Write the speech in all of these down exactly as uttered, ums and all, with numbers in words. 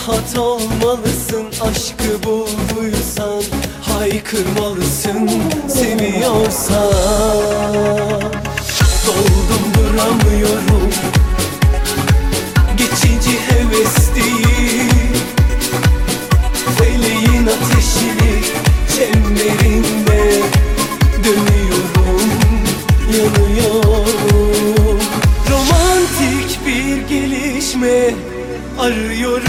Rahat olmalısın, aşkı bulduysan haykırmalısın, seviyorsan. Doldum duramıyorum, geçici heves değil. Feleğin ateşini çemberinde dönüyorum, yanıyorum. Romantik bir gelişme arıyorum.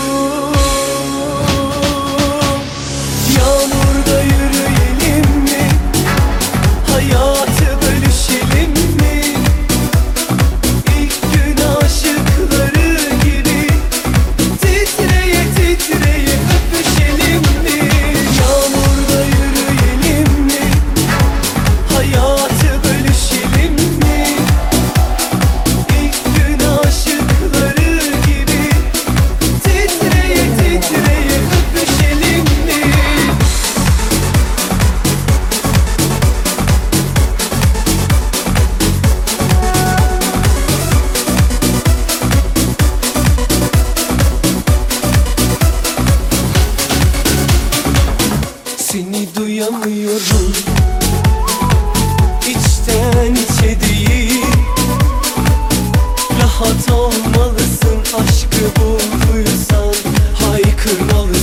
Yağmurda yürüyelim mi? Hayatı bölüşelim mi? İlk gün aşıkları gibi titreye titreye öpüşelim mi? Yağmurda yürüyelim mi? Hayatı bölüşelim mi? İlk gün aşıkları gibi titreye titreye öpüşelim mi? Seni duyamıyorum, içten içe değil. Rahat olmalısın, aşkı bulduysan haykırmalısın.